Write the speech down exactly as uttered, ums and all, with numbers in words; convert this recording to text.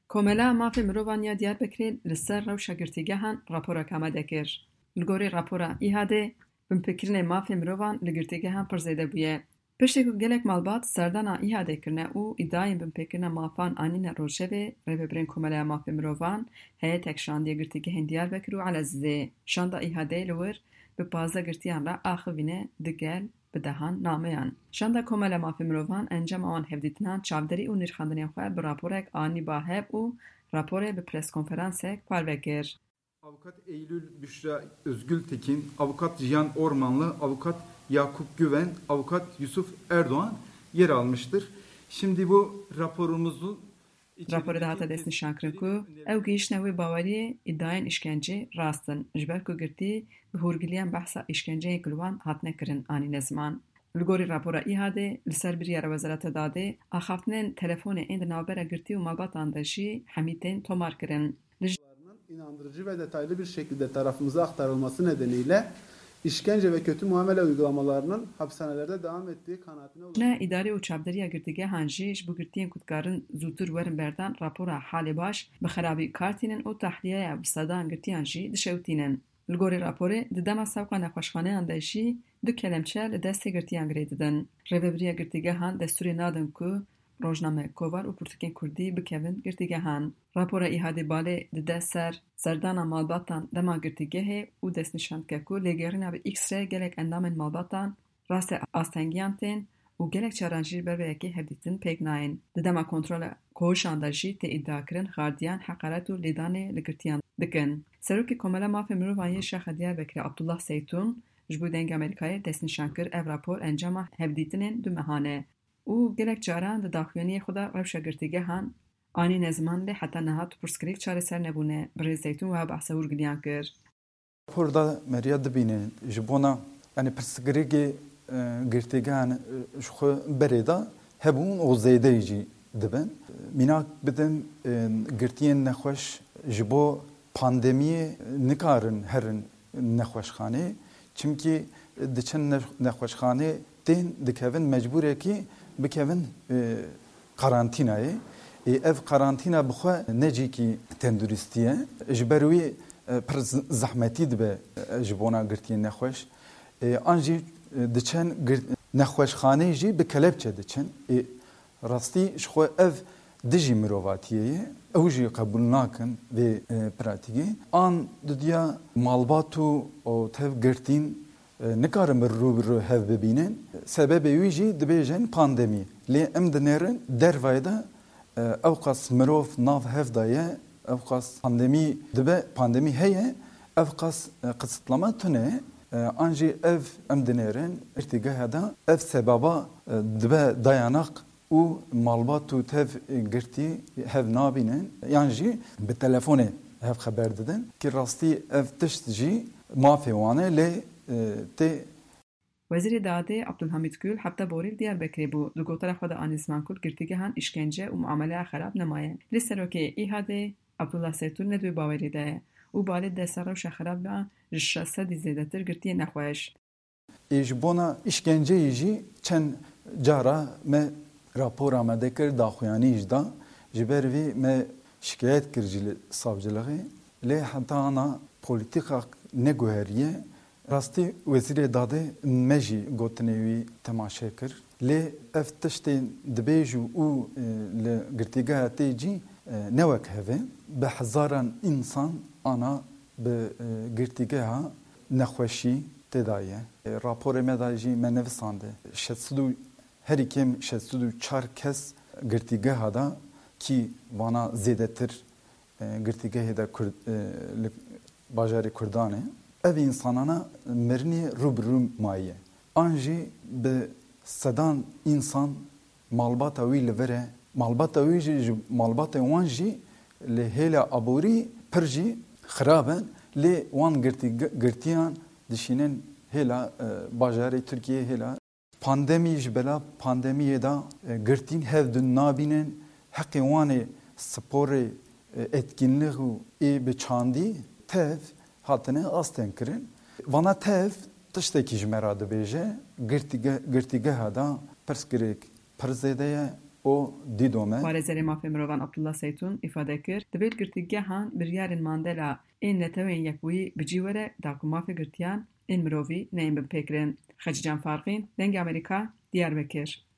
Komela mafê mirovan ya Diyarbekirê li ser rewşa girtîgehan raporek amade kir. Li gorî rapora îhadê, binpêkirînê mafê mirovan li girtîgehan pir zêde bûye. Piştî ku gelek malbat serdana îhadê kirine û îdayên binpêkirina mafan anîne Rojevê, rêveberên Komeleya Mafê Mirovan, heyetek şandiye girtîgehên Diyarbekir û Elezizê. Şanda îhadê li wir bi panzdeh girtiyan re axivîne digel bi dehan nameyan. Şanda Komeleya Mafê Mirovan encama wan hevdîtinan çavderî û nîrxandinên xwe bi raporek anî bahev û raporê bi preskonferansek parve kir. Avukat Eylül Büşra Özgültekin, Avukat Cihan Ormanlı, Avukat Yakup Güven, Avukat Yusuf Erdoğan yer almıştır. Şimdi bu raporumuzu Raporê de hate destnîşankirin ku ew gihîştine wê baweriyê îdayên îşkencê rastin ji ber ku girtî bi hûrgiliyan behsa îşkenceyên ku li wan hatine kirin anî ne ziman. Li gorî rapora îhadê li ser biryara Wezareta Dadê axaftinên telefonê ên di navbera girtî û malbatan de jî hemîtên tomar kirin. İnandırıcı ve detaylı bir şekilde tarafımıza aktarılması nedeniyle işkence ve kötü muamele uygulamalarının hapishanelerde devam ettiği kanaatine ulaştık. Ne idari û çavderiya girtîgehan jî ji bo girtiyên ku dikarin zûtir werin berdan rapora halê baş bi xerabî kartînin û tahliyeya wisadan girtiyan jî dişewitînin. Li gorî raporê di dema sewqa nexweşxaneyan de jî du kelemçe li destê girtiyan girê didin. Rêveberiya girtîgehan destûrê nadin ku Rojname Kovar û Pirtûkên Kurdî bikevin girtîgehan. Rapora îhadê balê dide ser serdana malbatan dema girtîgehê û destnîşan dike ku lêgerîna bi X re gelek endamên malbatan rastê astengiyan tên û gelek caran jî ber vê yekê hevdîtin pêk nayên. Di dema kontrola koğuşan de jî tê îddiakirin xardiyan heqaret û lêdanê li girtiyan dikin. Serokê Komeleya Mafê Mirovan yê Şexa Diyarbekirê Abdullah Seytun ji bo dengê Amerîkayê destnîşan kir ev rapor encama hevdîtinên du mehane û gelek caran di daxuyaniyê xwe de rewşa girtîgehan anî ne ziman lê heta niha pirsgirêk çareser nebûne. Birêz Zeytun wiha behsa hûrgiliyan kir. Raporda meriya dibînin ji bona yani pirsgirêkê girtîgehan ji xwe berê de hebûn û zêdeyî jî dibin. Mînak bidin girtiyên nexweş ji bo pandemiyê nikarin herin nexweşxanê çimkî diçin nexweşxanê tên dikevin mecbûrekî bikevin karantînayê. Ev karantîna bi xwe necîkî tenduristiye ji ber wî pir zehmetî dibe ji bona girtiyên nexweş. An jî diçin nexweşxanê jî bi kelepçe diçin. Rastî ji xwe ev dijî mirovatiyê ye ew jî qebûl nakin vê pratikê. An didiya malbat û tev girtîn nikarin bir rû bi rû hev bibînin. Sebebê wî jî dibêjin pandemî. Lê em dinêrin dervayê de ew qas mirov nav hev da ye, ew qas pandemî dibe, pandemî heye, ev qas qısıtlama tune. An jî ev em dinêrin irtîgeha da ev sebaba dibe dayanak û malbat û tev girtî hev nabînin. Yan jî bi telefonê hev xeber didin ki rastî ev tişt jî mafê wan e lê tê. Wezîrê Dadê Abdulhamid Gül hefta borî Diyarbekirê bû. Di gotara xwe de anî ziman ku girtîgehan îşkence û muameleya xerab nemaye. Lê serokê îhadê Abdullah Seytun ne duyê bawerî de ye û balê desta rewşa xeraban ji şeş sedî zêdetir girtiyên nexweş. Ê ji bona îşkenceyê jî çend cara me rapora me dekir daxuyanî jî da ji ber vê me şikayet kir ji li savcılığê lê heta ana polîtika neguheriye. Rastî Wezîrê Dadê me jî gotinê wî temaşe kir. Lê ev tiştên dibêj û li girtîgeha tê cî ne wek heve. Bi hezaran însan ana bi girtîgeha nexweşî têda ye. Raporê me de jî me nivîsande. şedsî û herî kêm şedsî û çar kes girtîgeha da ki vana zêdetir girtîgehê de li bajarê Kurdanê. Ev insanana mirinî rûbirû maye. An jî bi sedan insan malbata wî li vir e. Malbata wî jî ji malbatên wan jî li hêla aborî pir jî xirab in. Lê wan girtiyan dişînin hêla bajarê Tirkiyeyê hêla. Pandemî ji bela pandemiyê da girtîn hev din nabînin. Heqê wan ê sporê etkinlik û ê bi çandî tev hatine asten kirin. Vana tev tiştekî ji me re dibêje girtîgeha da pirsgirêk pir zêde ye o didome Parêzerê Mafê Mirovan Abdullah Seytun ifade kir divê girtîgehan biryarên Mandela ên netewên yekbûyî bi cî were da ku mafê girtiyan ên mirovî neyên binpêkirin. Xecî Can Farxîn, Dengê Amerîka, Diyarbekir.